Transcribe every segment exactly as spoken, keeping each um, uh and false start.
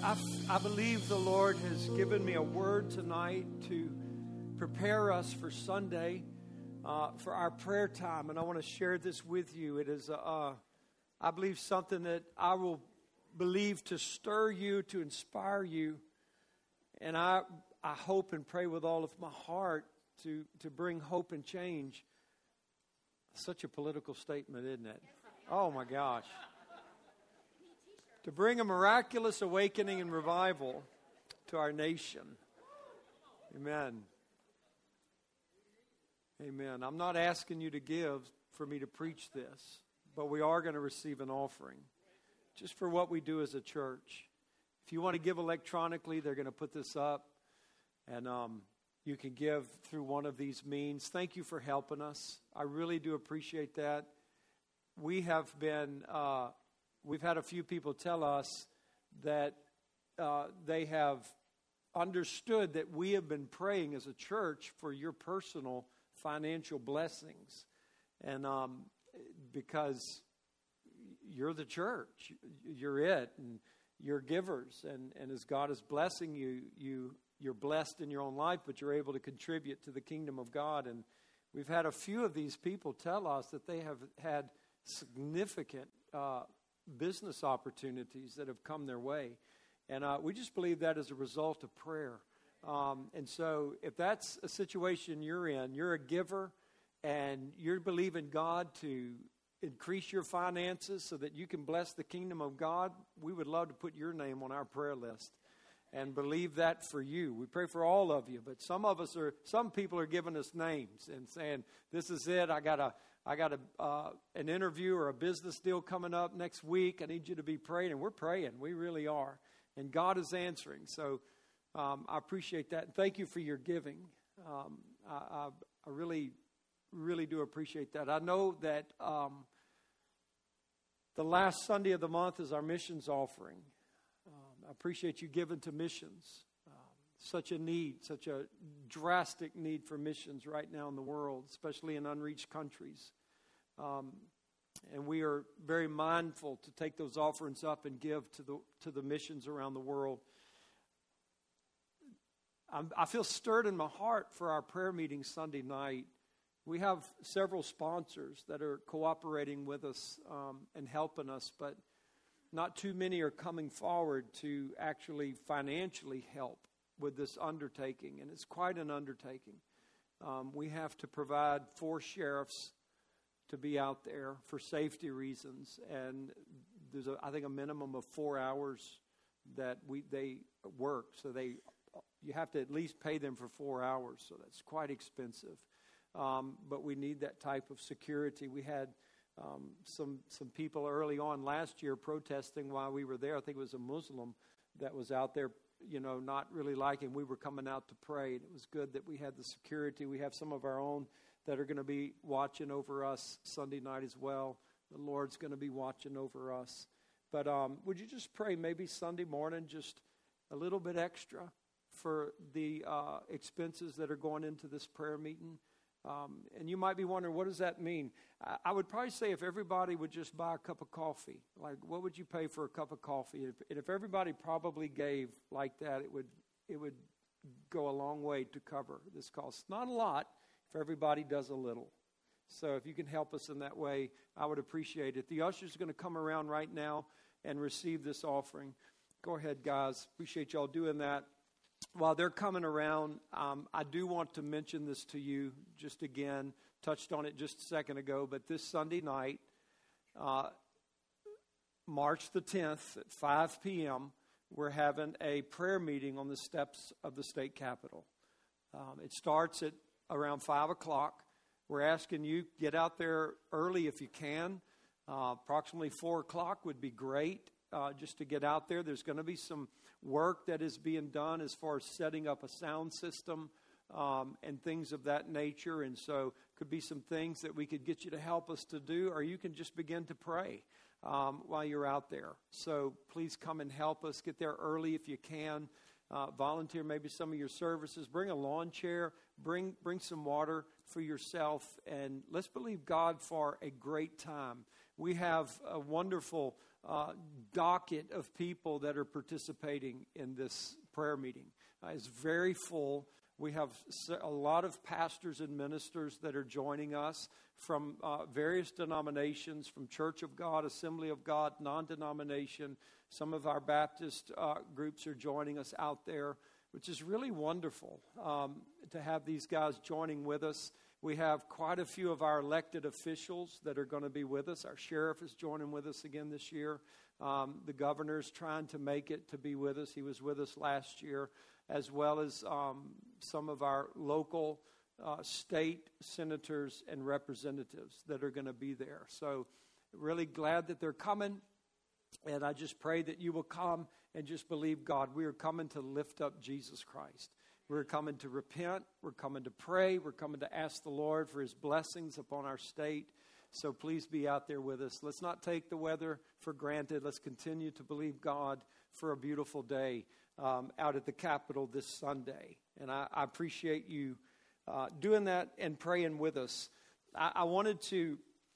I, I believe the Lord has given me a word tonight to prepare us for Sunday, uh, for our prayer time. And I want to share this with you. It is, uh, I believe, something that I will believe to stir you, to inspire you. And I, I hope and pray with all of my heart to, to bring hope and change. Such a political statement, isn't it? Oh, my gosh. To bring a miraculous awakening and revival to our nation. Amen. Amen. I'm not asking you to give for me to preach this, but we are going to receive an offering just for what we do as a church. If you want to give electronically, they're going to put this up, and um, you can give through one of these means. Thank you for helping us. I really do appreciate that. We have been... Uh, We've had a few people tell us that uh, they have understood that we have been praying as a church for your personal financial blessings. And um, because you're the church, you're it, and you're givers. And, and as God is blessing you, you, you're blessed in your own life, but you're able to contribute to the kingdom of God. And we've had a few of these people tell us that they have had significant uh business opportunities that have come their way. And uh, we just believe that as a result of prayer. Um, and so if that's a situation you're in, you're a giver and you're believing God to increase your finances so that you can bless the kingdom of God, we would love to put your name on our prayer list and believe that for you. We pray for all of you, but some of us are, some people are giving us names and saying, this is it, I got a I got a, uh, an interview or a business deal coming up next week. I need you to be praying. And we're praying. We really are. And God is answering. So um, I appreciate that. And thank you for your giving. Um, I, I, I really, really do appreciate that. I know that um, the last Sunday of the month is our missions offering. Um, I appreciate you giving to missions. Such a need, such a drastic need for missions right now in the world, especially in unreached countries. Um, and we are very mindful to take those offerings up and give to the to the missions around the world. I'm, I feel stirred in my heart for our prayer meeting Sunday night. We have several sponsors that are cooperating with us um, and helping us, but not too many are coming forward to actually financially help with this undertaking, and it's quite an undertaking. Um, we have to provide four sheriffs to be out there for safety reasons, and there's, a, I think, a minimum of four hours that we they work. So they, you have to at least pay them for four hours. So that's quite expensive. Um, but we need that type of security. We had um, some some people early on last year protesting while we were there. I think it was a Muslim that was out there, you know, not really liking. We were coming out to pray. And it was good that we had the security. We have some of our own that are going to be watching over us Sunday night as well. The Lord's going to be watching over us. But um, would you just pray maybe Sunday morning just a little bit extra for the uh, expenses that are going into this prayer meeting? Um, and you might be wondering, what does that mean? I, I would probably say if everybody would just buy a cup of coffee, like what would you pay for a cup of coffee? If, and if everybody probably gave like that, it would it would go a long way to cover this cost. Not a lot if everybody does a little. So if you can help us in that way, I would appreciate it. The ushers are going to come around right now and receive this offering. Go ahead, guys. Appreciate y'all doing that. While they're coming around, um, I do want to mention this to you just again. Touched on it just a second ago, but this Sunday night, uh, March the tenth at five p.m., we're having a prayer meeting on the steps of the state capitol. Um, it starts at around five o'clock. We're asking you get out there early if you can. Uh, approximately four o'clock would be great. Uh, just to get out there. There's going to be some work that is being done as far as setting up a sound system um, and things of that nature. And so could be some things that we could get you to help us to do, or you can just begin to pray um, while you're out there. So please come and help us. Get there early if you can. Uh, volunteer maybe some of your services. Bring a lawn chair. Bring, bring some water for yourself. And let's believe God for a great time. We have a wonderful uh, docket of people that are participating in this prayer meeting. Uh, it's very full. We have a lot of pastors and ministers that are joining us from uh, various denominations, from Church of God, Assembly of God, non-denomination. Some of our Baptist uh, groups are joining us out there, which is really wonderful um, to have these guys joining with us. We have quite a few of our elected officials that are going to be with us. Our sheriff is joining with us again this year. Um, the governor's trying to make it to be with us. He was with us last year, as well as um, some of our local uh, state senators and representatives that are going to be there. So really glad that they're coming. And I just pray that you will come and just believe God. We are coming to lift up Jesus Christ. We're coming to repent. We're coming to pray. We're coming to ask the Lord for his blessings upon our state. So please be out there with us. Let's not take the weather for granted. Let's continue to believe God for a beautiful day um, out at the Capitol this Sunday. And I, I appreciate you uh, doing that and praying with us. I, I wanted to,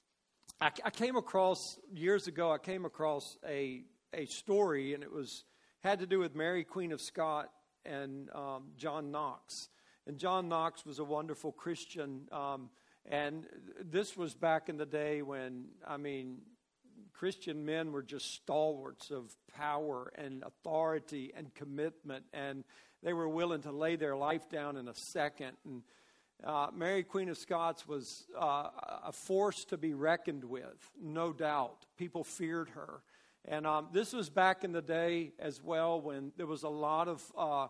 I, I came across, years ago, I came across a, a story, and it was had to do with Mary, Queen of Scots, and um, John Knox. And John Knox was a wonderful Christian. Um, and this was back in the day when, I mean, Christian men were just stalwarts of power and authority and commitment. And they were willing to lay their life down in a second. And uh, Mary, Queen of Scots was uh, a force to be reckoned with, no doubt. People feared her. And um, this was back in the day as well when there was a lot of uh,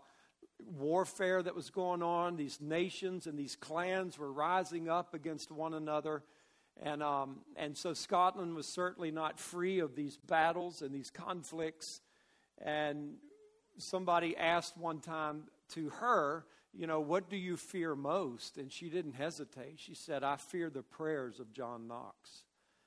warfare that was going on. These nations and these clans were rising up against one another. And, um, and so Scotland was certainly not free of these battles and these conflicts. And somebody asked one time to her, you know, what do you fear most? And she didn't hesitate. She said, I fear the prayers of John Knox.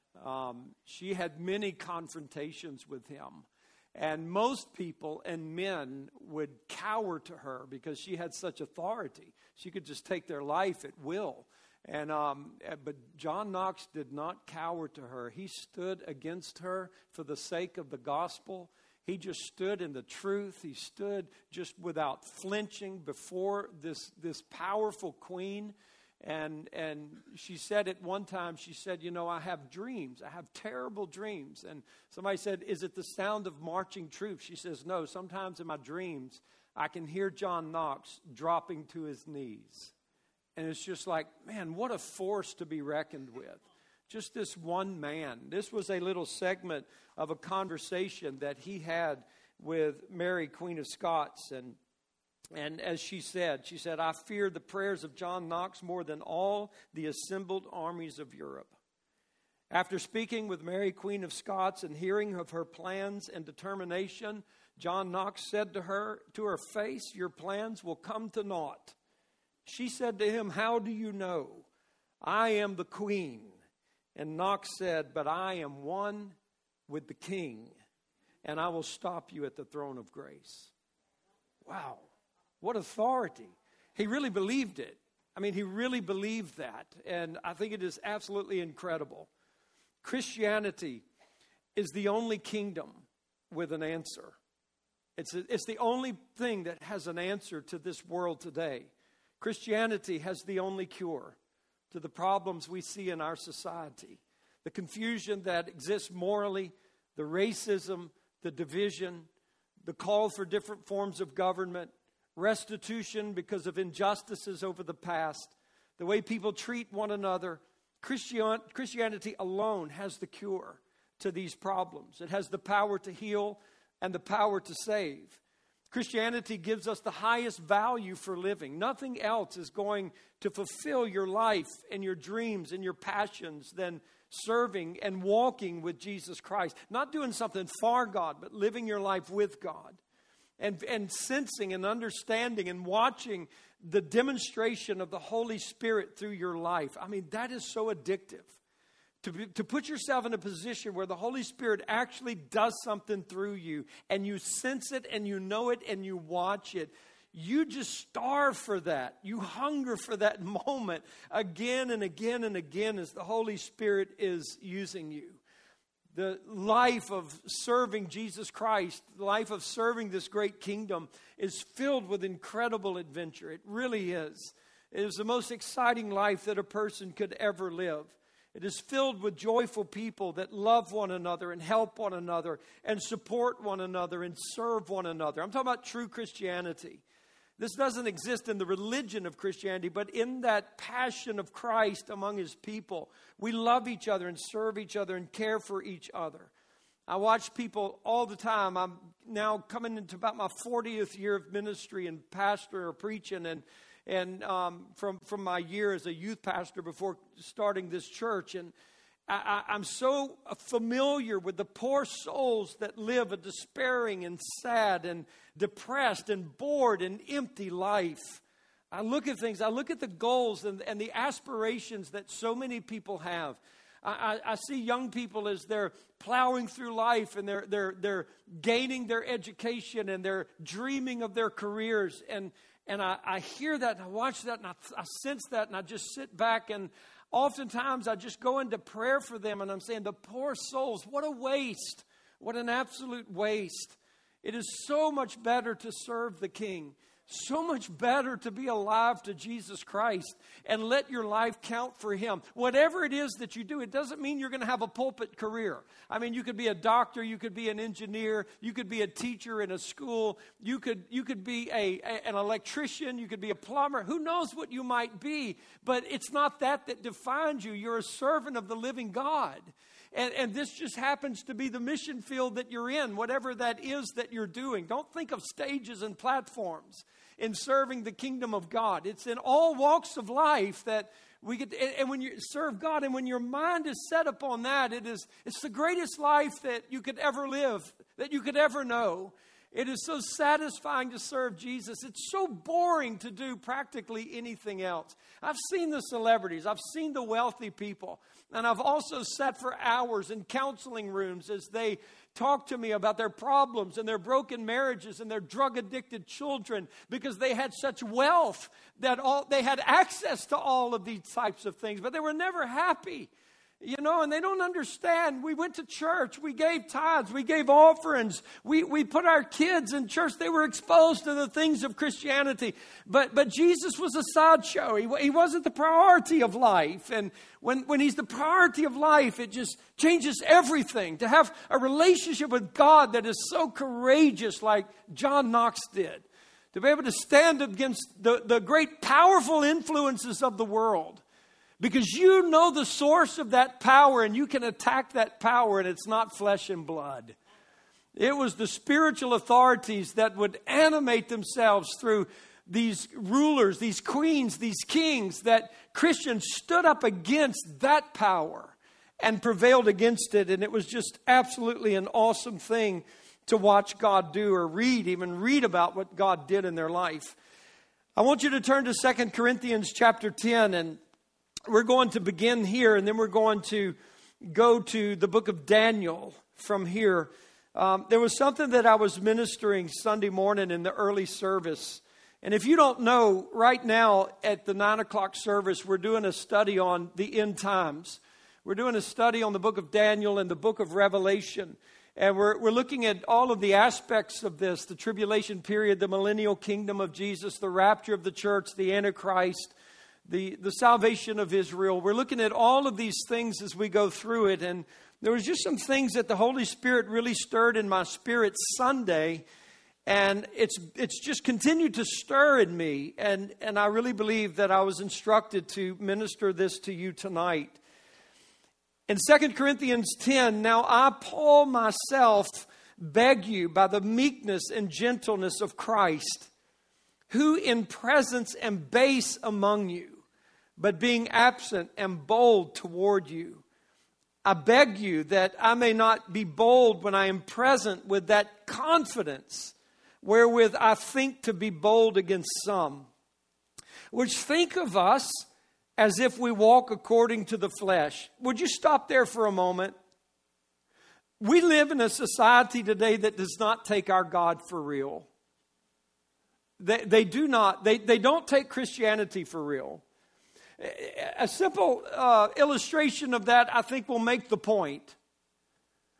Um, she had many confrontations with him, and most people and men would cower to her because she had such authority. She could just take their life at will. And um, but John Knox did not cower to her. He stood against her for the sake of the gospel. He just stood in the truth. He stood just without flinching before this this powerful queen. And and she said at one time, she said, you know, I have dreams. I have terrible dreams. And somebody said, is it the sound of marching troops? She says, no, sometimes in my dreams, I can hear John Knox dropping to his knees. And it's just like, man, what a force to be reckoned with. Just this one man. This was a little segment of a conversation that he had with Mary, Queen of Scots. And And as she said, she said, I fear the prayers of John Knox more than all the assembled armies of Europe. After speaking with Mary, Queen of Scots, and hearing of her plans and determination, John Knox said to her, to her face, your plans will come to naught. She said to him, how do you know? I am the queen. And Knox said, but I am one with the king, and I will stop you at the throne of grace. Wow. What authority. He really believed it. I mean, he really believed that. And I think it is absolutely incredible. Christianity is the only kingdom with an answer. It's, a, it's the only thing that has an answer to this world today. Christianity has the only cure to the problems we see in our society. The confusion that exists morally, the racism, the division, the call for different forms of government, restitution because of injustices over the past, the way people treat one another. Christian, Christianity alone has the cure to these problems. It has the power to heal and the power to save. Christianity gives us the highest value for living. Nothing else is going to fulfill your life and your dreams and your passions than serving and walking with Jesus Christ. Not doing something for God, but living your life with God. And, and sensing and understanding and watching the demonstration of the Holy Spirit through your life. I mean, that is so addictive. To, be, to put yourself in a position where the Holy Spirit actually does something through you and you sense it and you know it and you watch it. You just starve for that. You hunger for that moment again and again and again as the Holy Spirit is using you. the life of serving Jesus Christ, the life of serving this great kingdom is filled with incredible adventure. It really is. It is the most exciting life that a person could ever live. It is filled with joyful people that love one another and help one another and support one another and serve one another. I'm talking about true Christianity. This doesn't exist in the religion of Christianity, but in that passion of Christ among his people. We love each other and serve each other and care for each other. I watch people all the time. I'm now coming into about my fortieth year of ministry and pastor or preaching, and and um, from, from my year as a youth pastor before starting this church. And I, I, I'm so familiar with the poor souls that live a despairing and sad and depressed and bored and empty life. I look at things, I look at the goals and, and the aspirations that so many people have. I, I, I see young people as they're plowing through life and they're, they're, they're gaining their education and they're dreaming of their careers. And And I, I hear that and I watch that and I, I sense that and I just sit back, and oftentimes I just go into prayer for them and I'm saying, the poor souls, what a waste. What an absolute waste. It is so much better to serve the King. So much better to be alive to Jesus Christ and let your life count for him. Whatever it is that you do, it doesn't mean you're going to have a pulpit career. I mean, you could be a doctor, you could be an engineer, you could be a teacher in a school, you could you could be a, a an electrician, you could be a plumber. Who knows what you might be, but it's not that that defines you. You're a servant of the living God. And, and this just happens to be the mission field that you're in, whatever that is that you're doing. Don't think of stages and platforms in serving the kingdom of God. It's in all walks of life that we get, and, and when you serve God, and when your mind is set upon that, it is, it's the greatest life that you could ever live, that you could ever know. It is so satisfying to serve Jesus. It's so boring to do practically anything else. I've seen the celebrities. I've seen the wealthy people. And I've also sat for hours in counseling rooms as they talk to me about their problems and their broken marriages and their drug-addicted children, because they had such wealth that all they had access to all of these types of things, but they were never happy. You know, and they don't understand. We went to church. We gave tithes. We gave offerings. We we put our kids in church. They were exposed to the things of Christianity. But but Jesus was a sideshow. He, he wasn't the priority of life. And when, when he's the priority of life, it just changes everything. To have a relationship with God that is so courageous like John Knox did. To be able to stand against the, the great powerful influences of the world. Because you know the source of that power and you can attack that power, and it's not flesh and blood. It was the spiritual authorities that would animate themselves through these rulers, these queens, these kings, that Christians stood up against that power and prevailed against it. And it was just absolutely an awesome thing to watch God do, or read, even read about what God did in their life. I want you to turn to Second Corinthians chapter ten, and we're going to begin here, and then we're going to go to the book of Daniel from here. Um, there was something that I was ministering Sunday morning in the early service. And if you don't know, right now at the nine o'clock service, we're doing a study on the end times. We're doing a study on the book of Daniel and the book of Revelation. And we're, we're looking at all of the aspects of this, the tribulation period, the millennial kingdom of Jesus, the rapture of the church, the Antichrist, The, the salvation of Israel. We're looking at all of these things as we go through it. And there was just some things that the Holy Spirit really stirred in my spirit Sunday. And it's it's just continued to stir in me. And, and I really believe that I was instructed to minister this to you tonight. In Second Corinthians ten, now I, Paul, myself, beg you by the meekness and gentleness of Christ, who in presence am base among you, but being absent am bold toward you. I beg you that I may not be bold when I am present with that confidence wherewith I think to be bold against some, which think of us as if we walk according to the flesh. Would you stop there for a moment? We live in a society today that does not take our God for real. They, they do not. They, they don't take Christianity for real. A simple uh, illustration of that, I think, will make the point.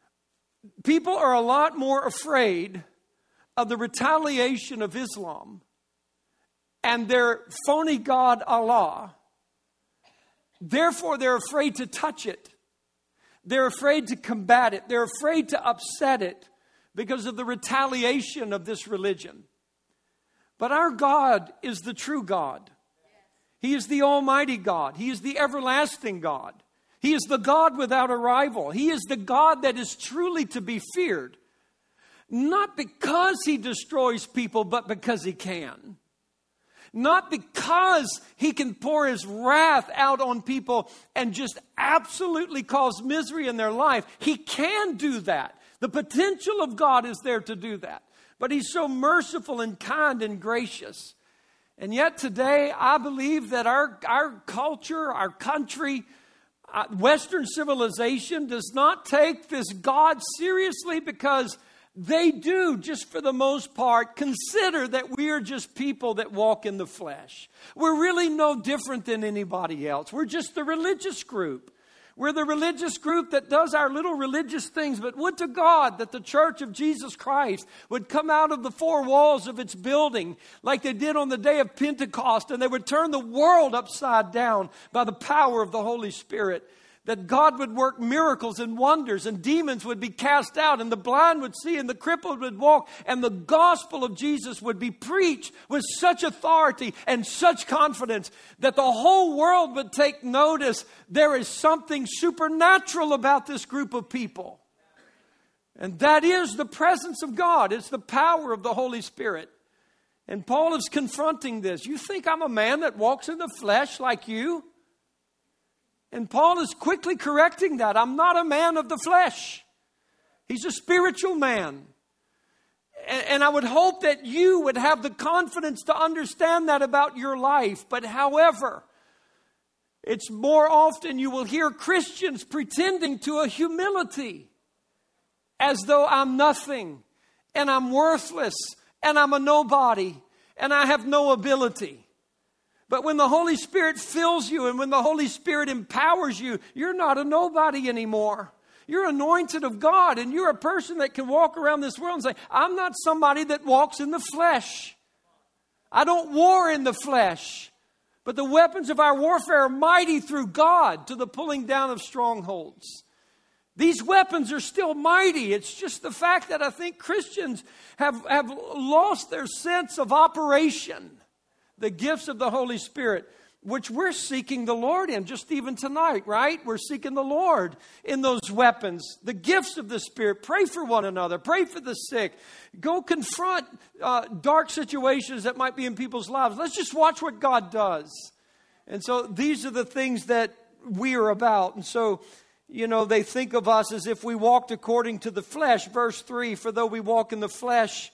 people are a lot more afraid of the retaliation of Islam and their phony god Allah. Therefore, they're afraid to touch it. They're afraid to combat it. They're afraid to upset it because of the retaliation of this religion. But our God is the true God. He is the Almighty God. He is the everlasting God. He is the God without a rival. He is the God that is truly to be feared. Not because He destroys people, but because He can. Not because He can pour His wrath out on people and just absolutely cause misery in their life. He can do that. The potential of God is there to do that. But He's so merciful and kind and gracious. And yet today, I believe that our, our culture, our country, uh, Western civilization does not take this God seriously, because they do, just for the most part, consider that we are just people that walk in the flesh. We're really no different than anybody else. We're just the religious group. We're the religious group that does our little religious things. But would to God that the Church of Jesus Christ would come out of the four walls of its building like they did on the day of Pentecost, and they would turn the world upside down by the power of the Holy Spirit. That God would work miracles and wonders, and demons would be cast out, and the blind would see, and the crippled would walk, and the gospel of Jesus would be preached with such authority and such confidence that the whole world would take notice. There is something supernatural about this group of people. And that is the presence of God. It's the power of the Holy Spirit. And Paul is confronting this. You think I'm a man that walks in the flesh like you? And Paul is quickly correcting that. I'm not a man of the flesh. He's a spiritual man. And, and I would hope that you would have the confidence to understand that about your life. But however, it's more often you will hear Christians pretending to a humility as though I'm nothing and I'm worthless and I'm a nobody and I have no ability. But when the Holy Spirit fills you and when the Holy Spirit empowers you, you're not a nobody anymore. You're anointed of God, and you're a person that can walk around this world and say, I'm not somebody that walks in the flesh. I don't war in the flesh. But the weapons of our warfare are mighty through God to the pulling down of strongholds. These weapons are still mighty. It's just the fact that I think Christians have, have lost their sense of operation. The gifts of the Holy Spirit, which we're seeking the Lord in, just even tonight, right? We're seeking the Lord in those weapons. The gifts of the Spirit. Pray for one another. Pray for the sick. Go confront uh, dark situations that might be in people's lives. Let's just watch what God does. And so these are the things that we are about. And so, you know, they think of us as if we walked according to the flesh. Verse three, for though we walk in the flesh,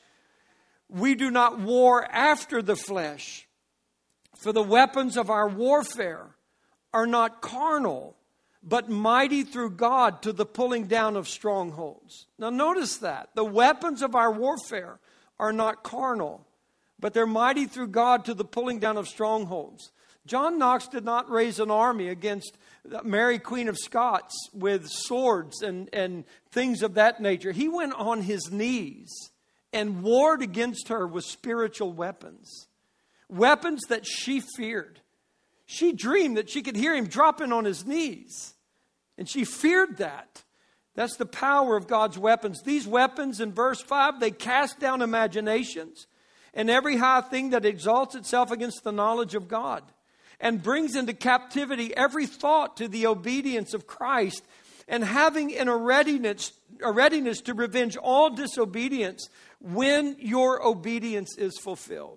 we do not war after the flesh. For the weapons of our warfare are not carnal, but mighty through God to the pulling down of strongholds. Now notice that. The weapons of our warfare are not carnal, but they're mighty through God to the pulling down of strongholds. John Knox did not raise an army against Mary, Queen of Scots, with swords and, and things of that nature. He went on his knees and warred against her with spiritual weapons. Weapons that she feared. She dreamed that she could hear him dropping on his knees. And she feared that. That's the power of God's weapons. These weapons, in verse five, they cast down imaginations and every high thing that exalts itself against the knowledge of God, and brings into captivity every thought to the obedience of Christ, and having in a readiness, a readiness to revenge all disobedience when your obedience is fulfilled.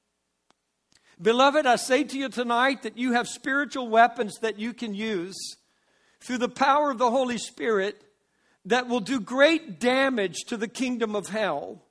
Beloved, I say to you tonight that you have spiritual weapons that you can use through the power of the Holy Spirit that will do great damage to the kingdom of hell.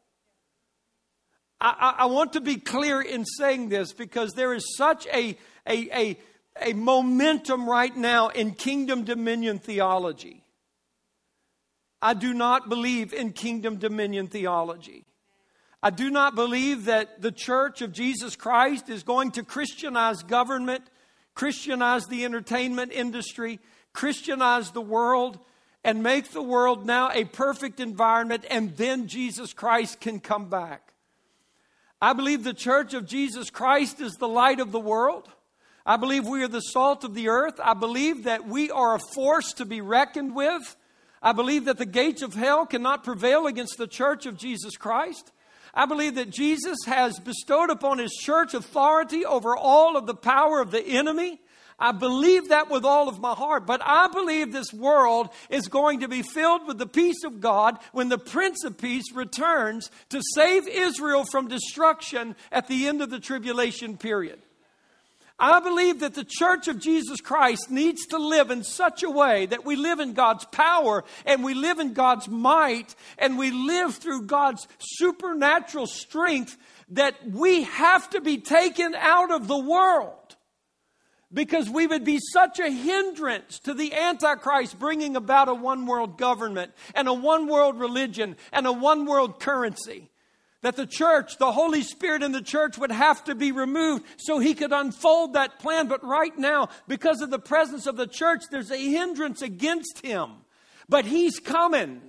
I, I, I want to be clear in saying this, because there is such a, a, a, a momentum right now in kingdom dominion theology. I do not believe in kingdom dominion theology. I do not believe that the Church of Jesus Christ is going to Christianize government, Christianize the entertainment industry, Christianize the world, and make the world now a perfect environment, and then Jesus Christ can come back. I believe the church of Jesus Christ is the light of the world. I believe we are the salt of the earth. I believe that we are a force to be reckoned with. I believe that the gates of hell cannot prevail against the church of Jesus Christ. I believe that Jesus has bestowed upon His church authority over all of the power of the enemy. I believe that with all of my heart. But I believe this world is going to be filled with the peace of God when the Prince of Peace returns to save Israel from destruction at the end of the tribulation period. I believe that the church of Jesus Christ needs to live in such a way that we live in God's power and we live in God's might and we live through God's supernatural strength, that we have to be taken out of the world. Because we would be such a hindrance to the Antichrist bringing about a one world government and a one world religion and a one world currency, that the church, the Holy Spirit in the church would have to be removed so He could unfold that plan. But right now, because of the presence of the church, there's a hindrance against Him. But He's coming.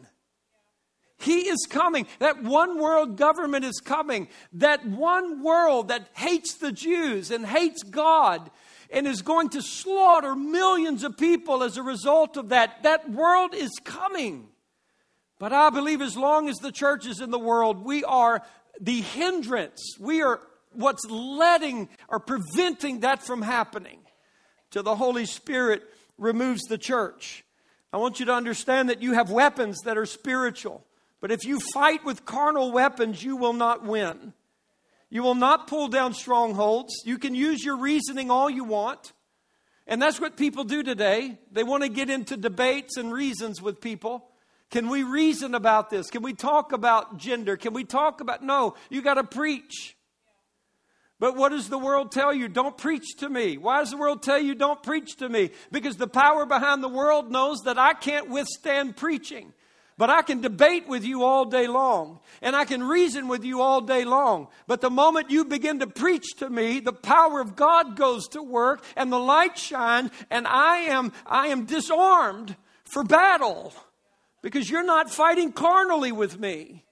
He is coming. That one world government is coming. That one world that hates the Jews and hates God and is going to slaughter millions of people as a result of that. That world is coming. But I believe as long as the church is in the world, we are the hindrance. We are what's letting or preventing that from happening. Till the Holy Spirit removes the church. I want you to understand that you have weapons that are spiritual. But if you fight with carnal weapons, you will not win. You will not pull down strongholds. You can use your reasoning all you want. And that's what people do today. They want to get into debates and reasons with people. Can we reason about this? Can we talk about gender? Can we talk about... No, you got to preach. But what does the world tell you? Don't preach to me. Why does the world tell you don't preach to me? Because the power behind the world knows that I can't withstand preaching. But I can debate with you all day long. And I can reason with you all day long. But the moment you begin to preach to me, the power of God goes to work and the light shines. And I am, I am disarmed for battle. Because you're not fighting carnally with me.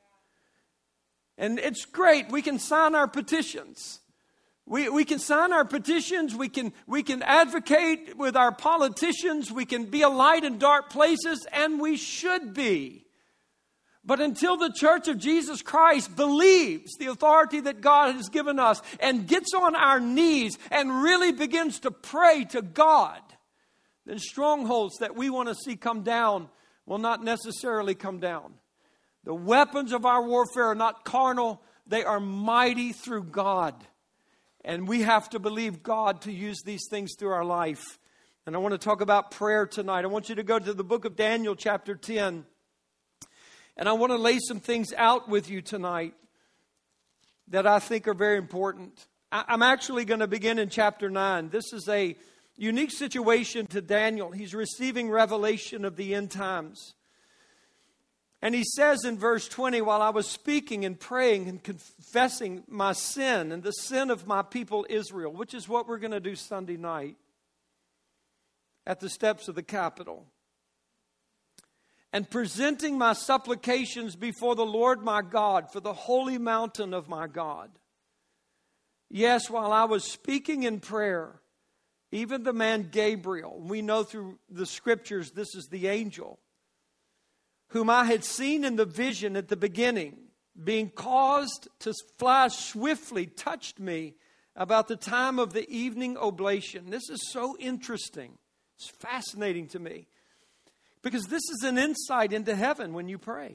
And it's great. We can sign our petitions. We, we can sign our petitions. We can, we can advocate with our politicians. We can be a light in dark places, and we should be. But until the church of Jesus Christ believes the authority that God has given us and gets on our knees and really begins to pray to God, then strongholds that we want to see come down will not necessarily come down. The weapons of our warfare are not carnal. They are mighty through God. And we have to believe God to use these things through our life. And I want to talk about prayer tonight. I want you to go to the book of Daniel, chapter ten. And I want to lay some things out with you tonight that I think are very important. I'm actually going to begin in chapter nine. This is a unique situation to Daniel. He's receiving revelation of the end times. And he says in verse twenty, while I was speaking and praying and confessing my sin and the sin of my people Israel, which is what we're going to do Sunday night at the steps of the Capitol, and presenting my supplications before the Lord my God for the holy mountain of my God. Yes, while I was speaking in prayer, even the man Gabriel, we know through the scriptures this is the angel, whom I had seen in the vision at the beginning, being caused to fly swiftly, touched me about the time of the evening oblation. This is so interesting. It's fascinating to me. Because this is an insight into heaven when you pray.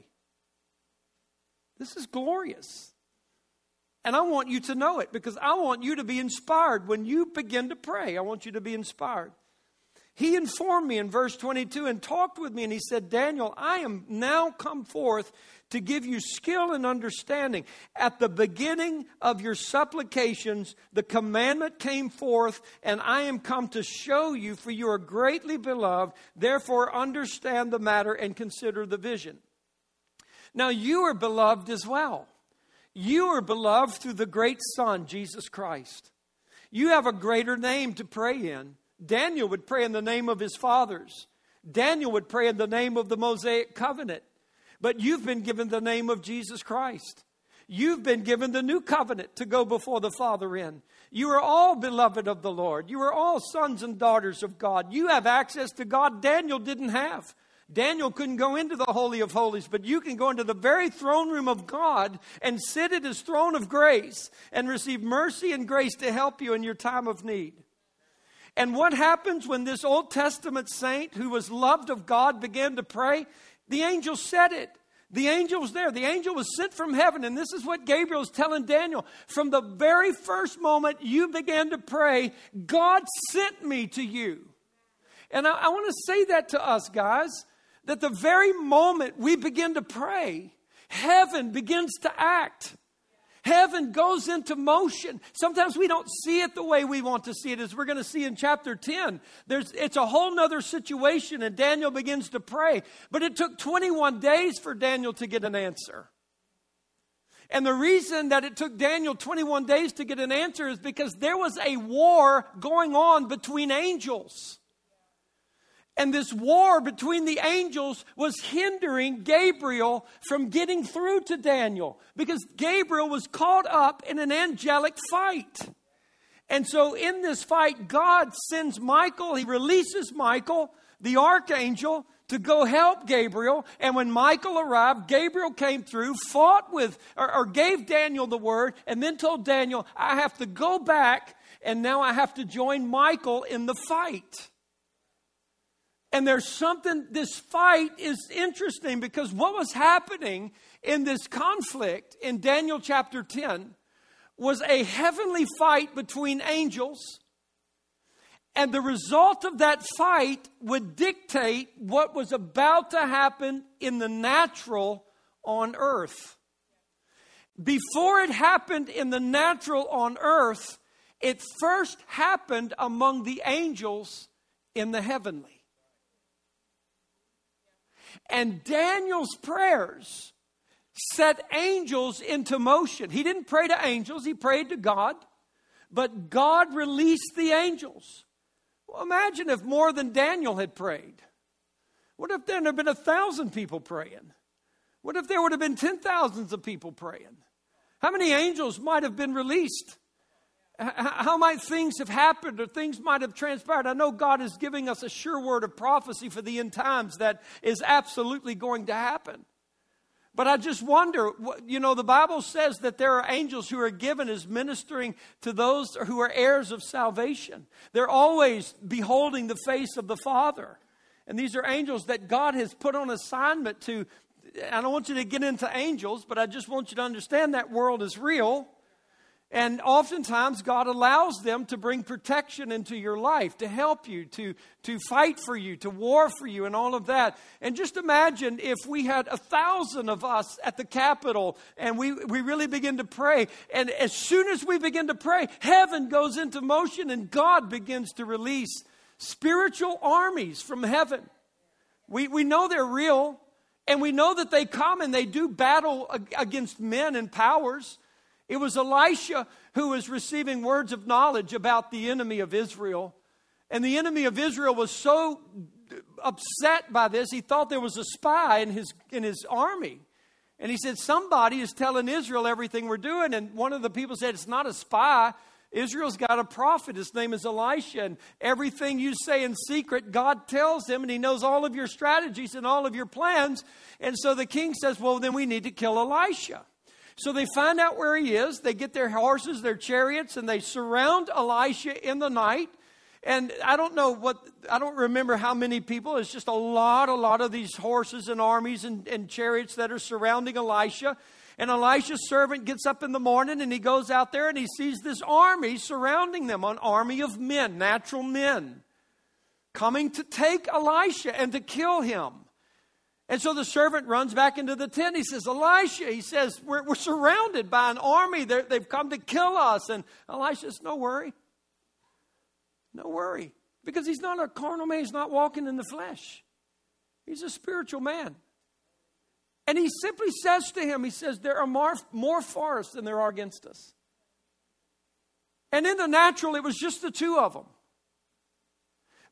This is glorious. And I want you to know it because I want you to be inspired when you begin to pray. I want you to be inspired. He informed me in verse twenty-two and talked with me, and he said, Daniel, I am now come forth to give you skill and understanding. At the beginning of your supplications, the commandment came forth, and I am come to show you, for you are greatly beloved. Therefore, understand the matter and consider the vision. Now, you are beloved as well. You are beloved through the great Son, Jesus Christ. You have a greater name to pray in. Daniel would pray in the name of his fathers. Daniel would pray in the name of the Mosaic covenant. But you've been given the name of Jesus Christ. You've been given the new covenant to go before the Father in. You are all beloved of the Lord. You are all sons and daughters of God. You have access to God Daniel didn't have. Daniel couldn't go into the Holy of Holies, but you can go into the very throne room of God and sit at His throne of grace and receive mercy and grace to help you in your time of need. And what happens when this Old Testament saint who was loved of God began to pray? The angel said it. The angel was there. The angel was sent from heaven. And this is what Gabriel is telling Daniel. From the very first moment you began to pray, God sent me to you. And I, I want to say that to us, guys, that the very moment we begin to pray, heaven begins to act. Heaven goes into motion. Sometimes we don't see it the way we want to see it. As we're going to see in chapter ten, there's, it's a whole nother situation, and Daniel begins to pray. But it took twenty-one days for Daniel to get an answer. And the reason that it took Daniel twenty-one days to get an answer is because there was a war going on between angels. And this war between the angels was hindering Gabriel from getting through to Daniel, because Gabriel was caught up in an angelic fight. And so in this fight, God sends Michael. He releases Michael, the archangel, to go help Gabriel. And when Michael arrived, Gabriel came through, fought with, or, or gave Daniel the word, and then told Daniel, I have to go back, and now I have to join Michael in the fight. And there's something, this fight is interesting, because what was happening in this conflict in Daniel chapter ten was a heavenly fight between angels. And the result of that fight would dictate what was about to happen in the natural on earth. Before it happened in the natural on earth, it first happened among the angels in the heavenly. And Daniel's prayers set angels into motion. He didn't pray to angels, he prayed to God. But God released the angels. Well, imagine if more than Daniel had prayed. What if there had been a thousand people praying? What if there would have been ten thousands of people praying? How many angels might have been released? How might things have happened, or things might have transpired? I know God is giving us a sure word of prophecy for the end times that is absolutely going to happen. But I just wonder, you know, the Bible says that there are angels who are given as ministering to those who are heirs of salvation. They're always beholding the face of the Father. And these are angels that God has put on assignment to. I don't want you to get into angels, but I just want you to understand that world is real. And oftentimes God allows them to bring protection into your life, to help you, to, to fight for you, to war for you, and all of that. And just imagine if we had a thousand of us at the Capitol and we, we really begin to pray. And as soon as we begin to pray, heaven goes into motion and God begins to release spiritual armies from heaven. We, we know they're real, and we know that they come and they do battle against men and powers. It was Elisha who was receiving words of knowledge about the enemy of Israel. And the enemy of Israel was so upset by this, he thought there was a spy in his, in his army. And he said, somebody is telling Israel everything we're doing. And one of the people said, it's not a spy. Israel's got a prophet. His name is Elisha. And everything you say in secret, God tells him. And he knows all of your strategies and all of your plans. And so the king says, well, then we need to kill Elisha. So they find out where he is. They get their horses, their chariots, and they surround Elisha in the night. And I don't know what, I don't remember how many people. It's just a lot, a lot of these horses and armies and, and chariots that are surrounding Elisha. And Elisha's servant gets up in the morning and he goes out there and he sees this army surrounding them, an army of men, natural men, coming to take Elisha and to kill him. And so the servant runs back into the tent. He says, Elisha, he says, we're, we're surrounded by an army. They're, they've come to kill us. And Elisha says, no worry. No worry. Because he's not a carnal man. He's not walking in the flesh. He's a spiritual man. And he simply says to him, he says, there are more, more for us than there are against us. And in the natural, it was just the two of them.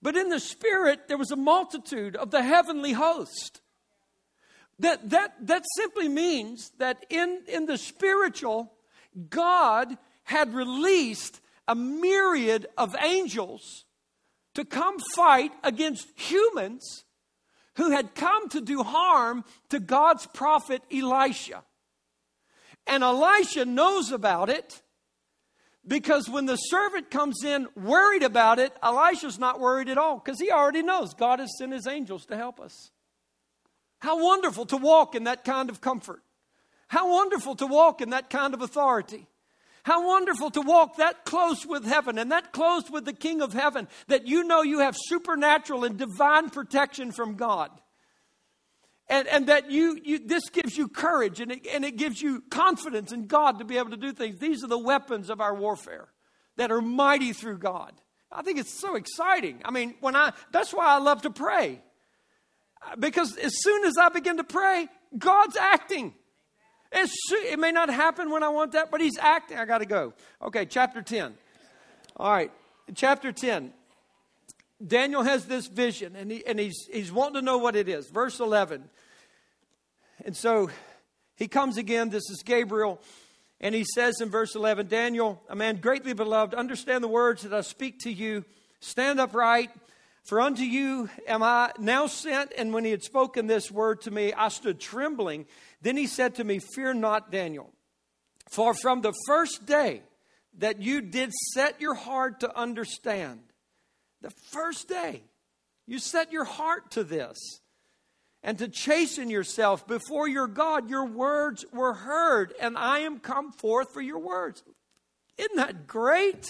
But in the spirit, there was a multitude of the heavenly host. That, that, that simply means that in, in the spiritual, God had released a myriad of angels to come fight against humans who had come to do harm to God's prophet Elisha. And Elisha knows about it, because when the servant comes in worried about it, Elisha's not worried at all, because he already knows God has sent his angels to help us. How wonderful to walk in that kind of comfort. How wonderful to walk in that kind of authority. How wonderful to walk that close with heaven and that close with the King of heaven, that you know you have supernatural and divine protection from God. And, and that you, you this gives you courage, and it, and it gives you confidence in God to be able to do things. These are the weapons of our warfare that are mighty through God. I think it's so exciting. I mean, when I that's why I love to pray. Because as soon as I begin to pray, God's acting. As soon, it may not happen when I want that, but he's acting. I got to go. Okay, chapter ten. All right, chapter ten. Daniel has this vision, and, he, and he's, he's wanting to know what it is. Verse eleven. And so he comes again. This is Gabriel. And he says in verse eleven, Daniel, a man greatly beloved, understand the words that I speak to you. Stand upright. For unto you am I now sent. And when he had spoken this word to me, I stood trembling. Then he said to me, fear not, Daniel. For from the first day that you did set your heart to understand, the first day you set your heart to this, and to chasten yourself before your God, your words were heard, and I am come forth for your words. Isn't that great?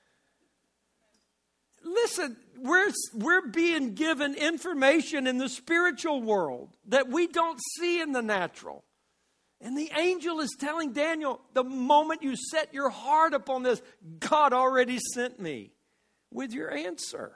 Listen, we're, we're being given information in the spiritual world that we don't see in the natural. And the angel is telling Daniel, the moment you set your heart upon this, God already sent me with your answer.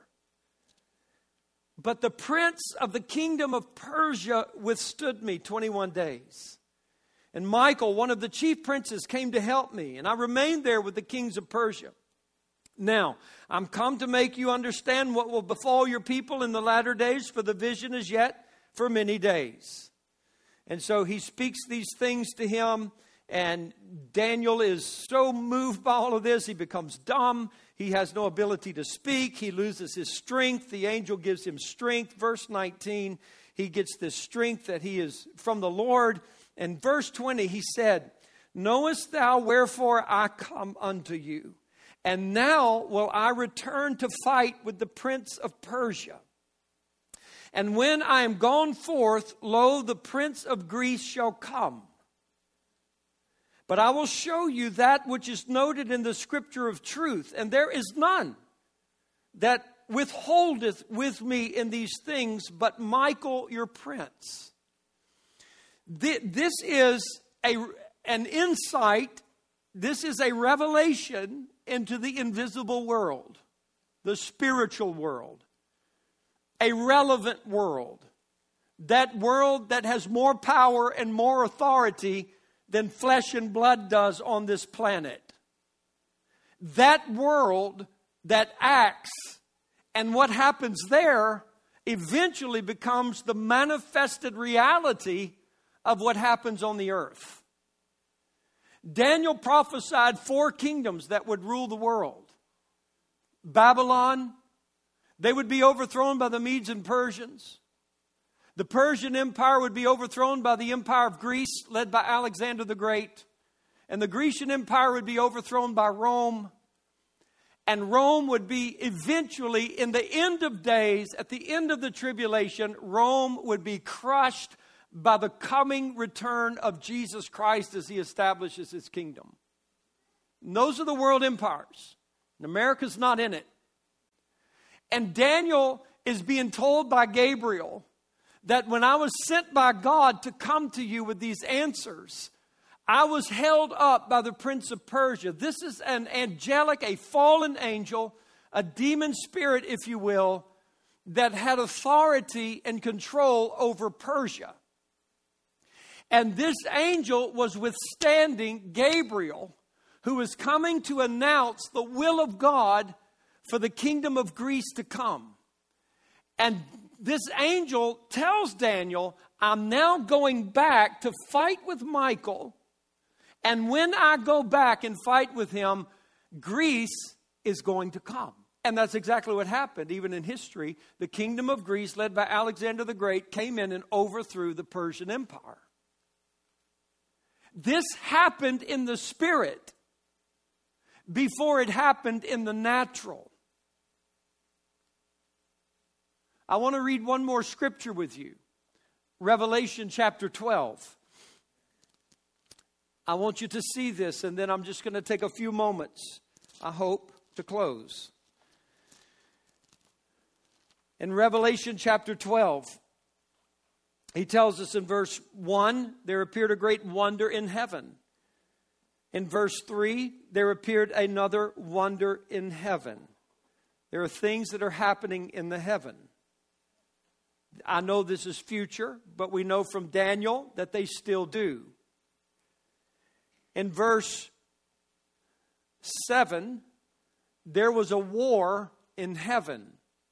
But the prince of the kingdom of Persia withstood me twenty-one days. And Michael, one of the chief princes, came to help me. And I remained there with the kings of Persia. Now, I'm come to make you understand what will befall your people in the latter days, for the vision is yet for many days. And so he speaks these things to him, and Daniel is so moved by all of this, he becomes dumb. He has no ability to speak. He loses his strength. The angel gives him strength. Verse nineteen, he gets this strength that he is from the Lord. And verse twenty, he said, knowest thou wherefore I come unto you? And now will I return to fight with the prince of Persia. And when I am gone forth, lo, the prince of Greece shall come. But I will show you that which is noted in the scripture of truth. And there is none that withholdeth with me in these things, but Michael your prince. This is a, an insight. This is a revelation into the invisible world, the spiritual world, a relevant world, that world that has more power and more authority than flesh and blood does on this planet. That world that acts, and what happens there eventually becomes the manifested reality of what happens on the earth. Daniel prophesied four kingdoms that would rule the world. Babylon, they would be overthrown by the Medes and Persians. The Persian Empire would be overthrown by the Empire of Greece, led by Alexander the Great. And the Grecian Empire would be overthrown by Rome. And Rome would be eventually, in the end of days, at the end of the tribulation, Rome would be crushed by the coming return of Jesus Christ as he establishes his kingdom. And those are the world empires. And America's not in it. And Daniel is being told by Gabriel that when I was sent by God to come to you with these answers, I was held up by the prince of Persia. This is an angelic, a fallen angel, a demon spirit, if you will, that had authority and control over Persia. And this angel was withstanding Gabriel, who was coming to announce the will of God for the kingdom of Greece to come. And this angel tells Daniel, I'm now going back to fight with Michael. And when I go back and fight with him, Greece is going to come. And that's exactly what happened. Even in history, the kingdom of Greece, led by Alexander the Great, came in and overthrew the Persian Empire. This happened in the spirit before it happened in the natural. I want to read one more scripture with you. Revelation chapter twelve. I want you to see this, and then I'm just going to take a few moments, I hope, to close. In Revelation chapter twelve, he tells us in verse one, there appeared a great wonder in heaven. In verse three, there appeared another wonder in heaven. There are things that are happening in the heaven. I know this is future, but we know from Daniel that they still do. In verse seven, there was a war in heaven.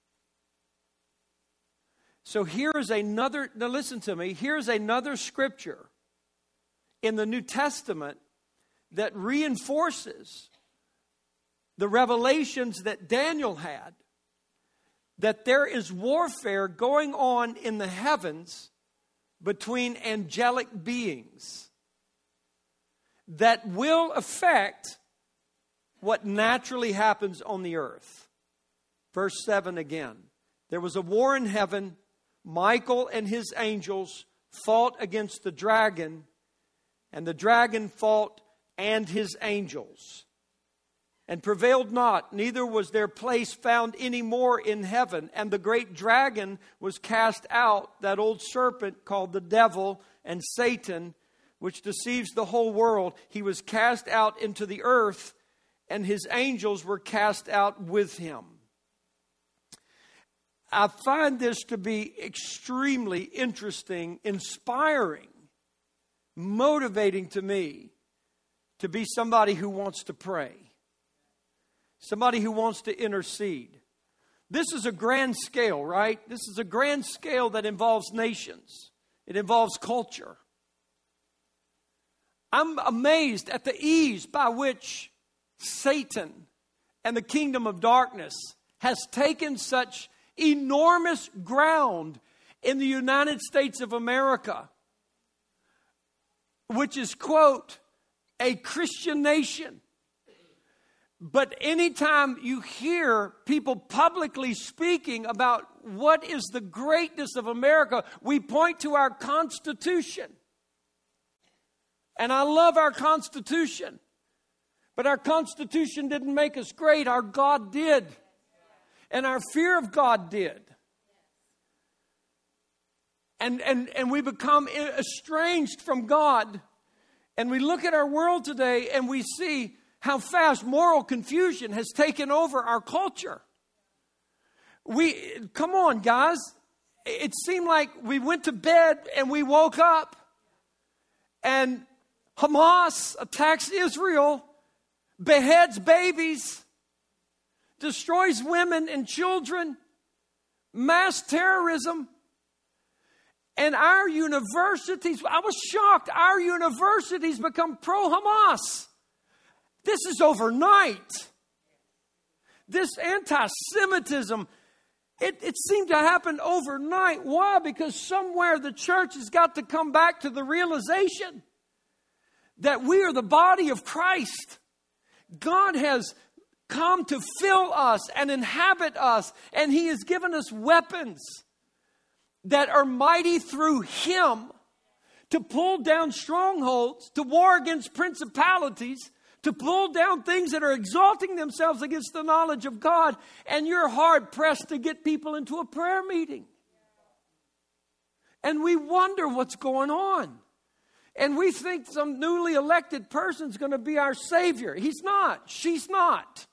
So here is another, now listen to me, here's another scripture in the New Testament that reinforces the revelations that Daniel had, that there is warfare going on in the heavens between angelic beings that will affect what naturally happens on the earth. Verse seven again. There was a war in heaven. Michael and his angels fought against the dragon, and the dragon fought and his angels, and prevailed not, neither was their place found any more in heaven. And the great dragon was cast out, that old serpent called the devil and Satan, which deceives the whole world. He was cast out into the earth, and his angels were cast out with him. I find this to be extremely interesting, inspiring, motivating to me to be somebody who wants to pray, somebody who wants to intercede. This is a grand scale, right? This is a grand scale that involves nations. It involves culture. I'm amazed at the ease by which Satan and the kingdom of darkness has taken such enormous ground in the United States of America, which is, quote, a Christian nation. But anytime you hear people publicly speaking about what is the greatness of America, we point to our Constitution. And I love our Constitution. But our Constitution didn't make us great. Our God did. And our fear of God did. And, and, and we become estranged from God. And we look at our world today and we see how fast moral confusion has taken over our culture. We, come on, guys. It seemed like we went to bed and we woke up and Hamas attacks Israel, beheads babies, destroys women and children, mass terrorism. And our universities, I was shocked, our universities become pro-Hamas. This is overnight. This anti-Semitism, it, it seemed to happen overnight. Why? Because somewhere the church has got to come back to the realization that we are the body of Christ. God has come to fill us and inhabit us, and He has given us weapons that are mighty through Him to pull down strongholds, to war against principalities, to pull down things that are exalting themselves against the knowledge of God. And you're hard pressed to get people into a prayer meeting. And we wonder what's going on. And we think some newly elected person's going to be our Savior. He's not. She's not.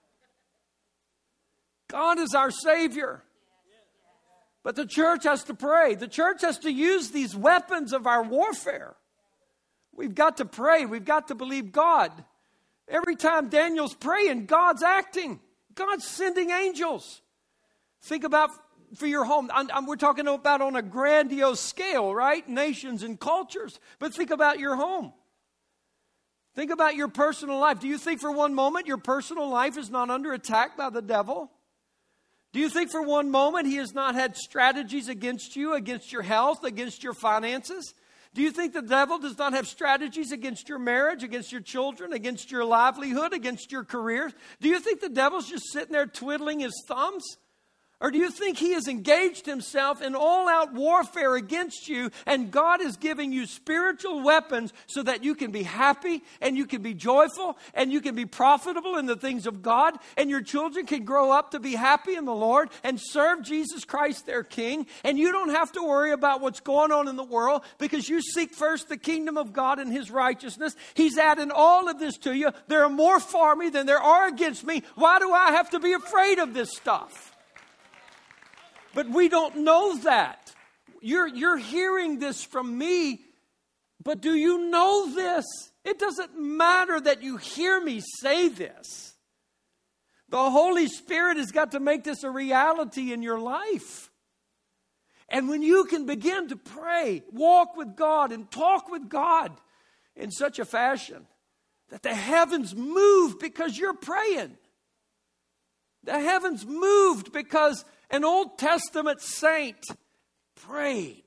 God is our Savior. But the church has to pray. The church has to use these weapons of our warfare. We've got to pray. We've got to believe God. Every time Daniel's praying, God's acting. God's sending angels. Think about for your home. I'm, I'm, we're talking about on a grandiose scale, right? Nations and cultures. But think about your home. Think about your personal life. Do you think for one moment your personal life is not under attack by the devil? Do you think for one moment he has not had strategies against you, against your health, against your finances? Do you think the devil does not have strategies against your marriage, against your children, against your livelihood, against your careers? Do you think the devil's just sitting there twiddling his thumbs? Or do you think he has engaged himself in all-out warfare against you, and God is giving you spiritual weapons so that you can be happy and you can be joyful and you can be profitable in the things of God, and your children can grow up to be happy in the Lord and serve Jesus Christ their King, and you don't have to worry about what's going on in the world because you seek first the kingdom of God and His righteousness. He's adding all of this to you. There are more for me than there are against me. Why do I have to be afraid of this stuff? But we don't know that. You're, you're hearing this from me, but do you know this? It doesn't matter that you hear me say this. The Holy Spirit has got to make this a reality in your life. And when you can begin to pray, walk with God, and talk with God in such a fashion that the heavens move because you're praying. The heavens moved because an Old Testament saint prayed.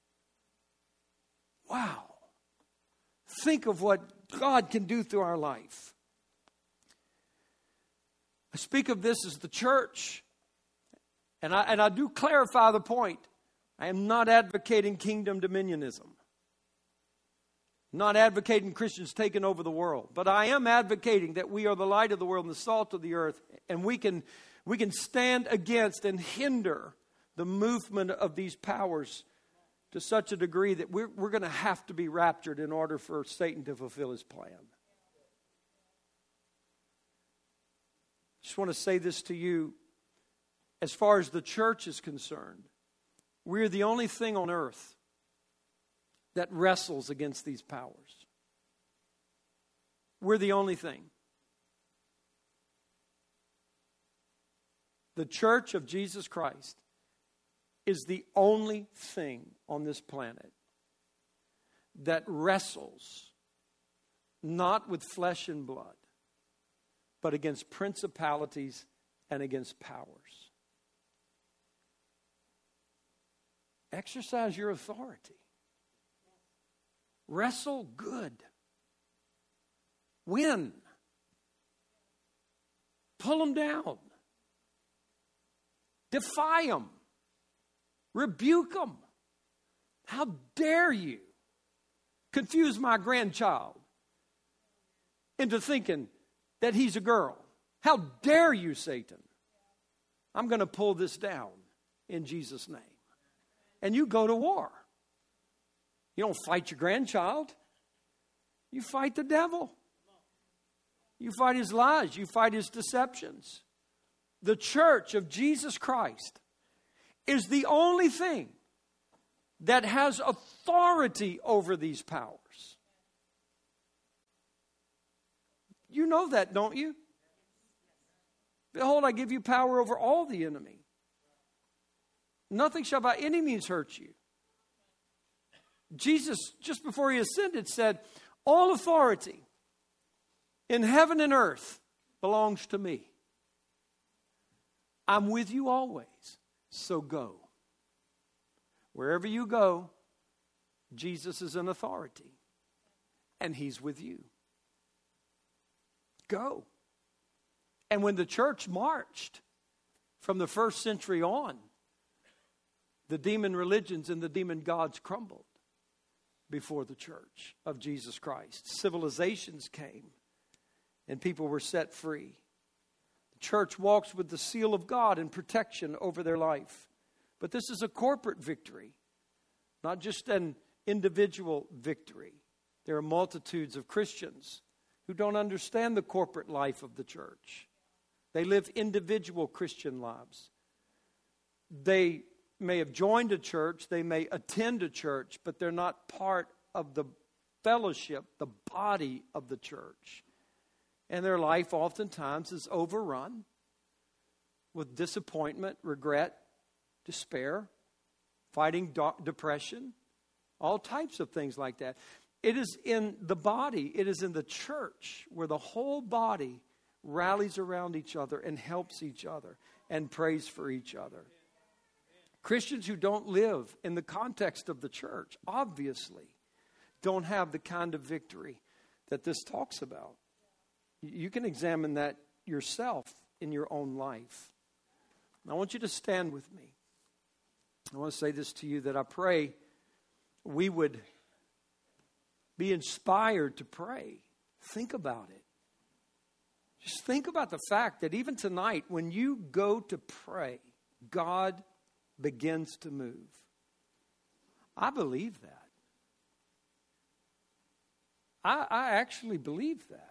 Wow. Think of what God can do through our life. I speak of this as the church. And I, and I do clarify the point. I am not advocating kingdom dominionism. Not advocating Christians taking over the world. But I am advocating that we are the light of the world and the salt of the earth. And we can... We can stand against and hinder the movement of these powers to such a degree that we're, we're going to have to be raptured in order for Satan to fulfill his plan. Just want to say this to you. As far as the church is concerned, we're the only thing on earth that wrestles against these powers. We're the only thing. The Church of Jesus Christ is the only thing on this planet that wrestles not with flesh and blood, but against principalities and against powers. Exercise your authority. Wrestle good. Win. Pull them down. Defy them. Rebuke them. How dare you confuse my grandchild into thinking that he's a girl? How dare you, Satan? I'm going to pull this down in Jesus' name. And you go to war. You don't fight your grandchild. You fight the devil. You fight his lies. You fight his deceptions. The church of Jesus Christ is the only thing that has authority over these powers. You know that, don't you? Behold, I give you power over all the enemy. Nothing shall by any means hurt you. Jesus, just before he ascended, said, all authority in heaven and earth belongs to me. I'm with you always, so go. Wherever you go, Jesus is an authority, and he's with you. Go. And when the church marched from the first century on, the demon religions and the demon gods crumbled before the church of Jesus Christ. Civilizations came, and people were set free. Church walks with the seal of God and protection over their life. But this is a corporate victory, not just an individual victory. There are multitudes of Christians who don't understand the corporate life of the church. They live individual Christian lives. They may have joined a church, they may attend a church, but they're not part of the fellowship, the body of the church. And their life oftentimes is overrun with disappointment, regret, despair, fighting do- depression, all types of things like that. It is in the body, it is in the church where the whole body rallies around each other and helps each other and prays for each other. Christians who don't live in the context of the church, obviously, don't have the kind of victory that this talks about. You can examine that yourself in your own life. I want you to stand with me. I want to say this to you, that I pray we would be inspired to pray. Think about it. Just think about the fact that even tonight, when you go to pray, God begins to move. I believe that. I, I actually believe that.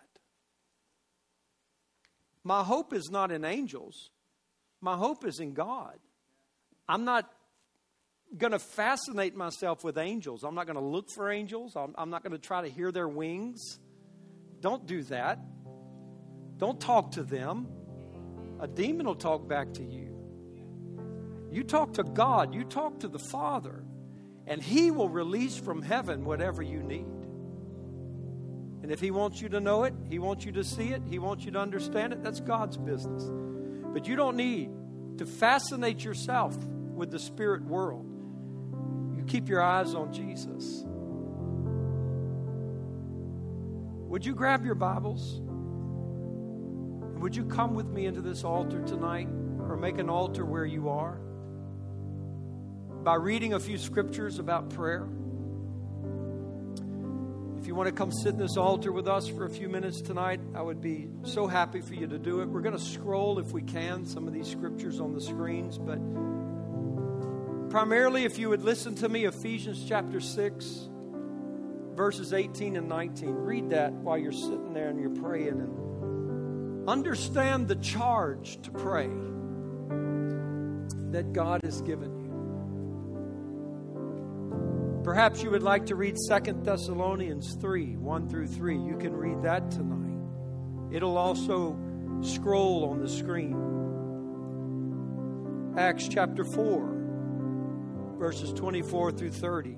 My hope is not in angels. My hope is in God. I'm not going to fascinate myself with angels. I'm not going to look for angels. I'm, I'm not going to try to hear their wings. Don't do that. Don't talk to them. A demon will talk back to you. You talk to God. You talk to the Father. And He will release from heaven whatever you need. And if He wants you to know it, He wants you to see it, He wants you to understand it, that's God's business. But you don't need to fascinate yourself with the spirit world. You keep your eyes on Jesus. Would you grab your Bibles? And would you come with me into this altar tonight, or make an altar where you are, by reading a few scriptures about prayer? If you want to come sit in this altar with us for a few minutes tonight, I would be so happy for you to do it. We're going to scroll, if we can, some of these scriptures on the screens. But primarily, if you would listen to me, Ephesians chapter six, verses eighteen and nineteen. Read that while you're sitting there and you're praying. And understand the charge to pray that God has given you. Perhaps you would like to read Second Thessalonians three, one through three. You can read that tonight. It'll also scroll on the screen. Acts chapter four, verses twenty-four through thirty.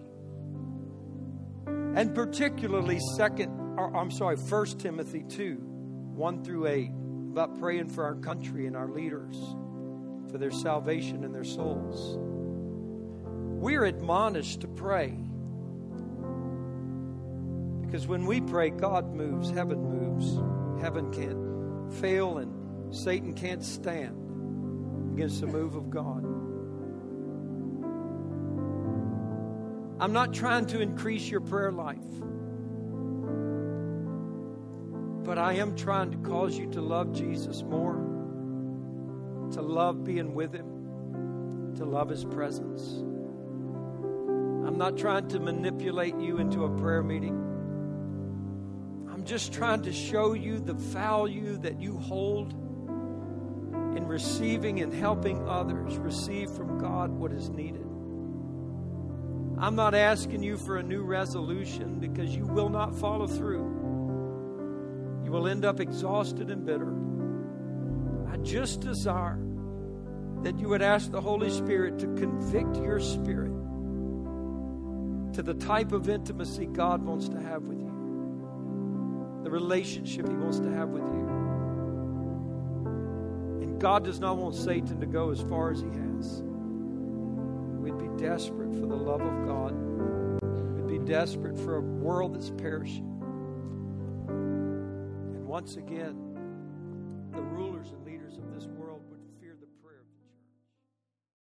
And particularly second, or I'm sorry, First Timothy two, one through eight, about praying for our country and our leaders, for their salvation and their souls. We're admonished to pray. Because when we pray, God moves, heaven moves. Heaven can't fail, and Satan can't stand against the move of God. I'm not trying to increase your prayer life, but I am trying to cause you to love Jesus more, to love being with Him, to love His presence. I'm not trying to manipulate you into a prayer meeting. I'm just trying to show you the value that you hold in receiving and helping others receive from God what is needed. I'm not asking you for a new resolution, because you will not follow through. You will end up exhausted and bitter. I just desire that you would ask the Holy Spirit to convict your spirit to the type of intimacy God wants to have with you, the relationship He wants to have with you. And God does not want Satan to go as far as he has. We'd be desperate for the love of God. We'd be desperate for a world that's perishing. And once again,